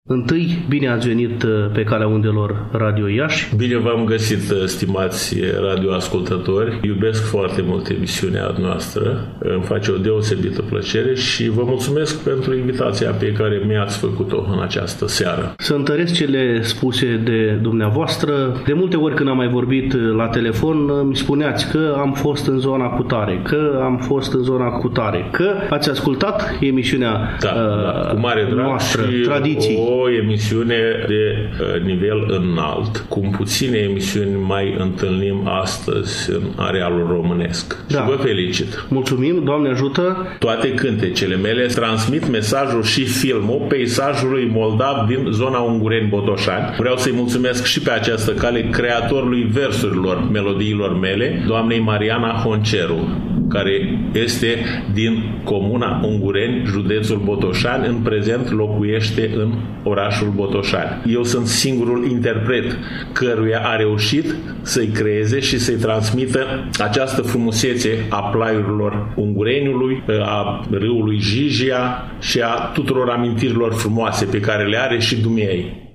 Întâi, bine ați venit pe calea undelor Radio Iași. Bine v-am găsit, stimați radioascultători. Iubesc foarte mult emisiunea noastră. Îmi face o deosebită plăcere și vă mulțumesc pentru invitația pe care mi-ați făcut-o în această seară. Să întăresc cele spuse de dumneavoastră. De multe ori când am mai vorbit la telefon, mi spuneați că am fost în zona cutare, că am fost în zona cutare, că ați ascultat emisiunea cu mare drag noastră, și Tradiții. O emisiune de nivel înalt. Cum puține emisiuni mai întâlnim astăzi în arealul românesc. Da. Și vă felicit. Mulțumim, Doamne ajută. Toate cântecele mele transmit mesajul și filmul peisajului moldav din zona Ungureni-Botoșani. Vreau să-i mulțumesc și pe această cale creatorului versurilor melodiilor mele, doamnei Mariana Honceru, care este din comuna Ungureni, județul Botoșani, în prezent locuiește în orașul Botoșani. Eu sunt singurul interpret căruia a reușit să-i creeze și să-i transmită această frumusețe a plaiurilor Ungureniului, a râului Jijia și a tuturor amintirilor frumoase pe care le are și dumneiei.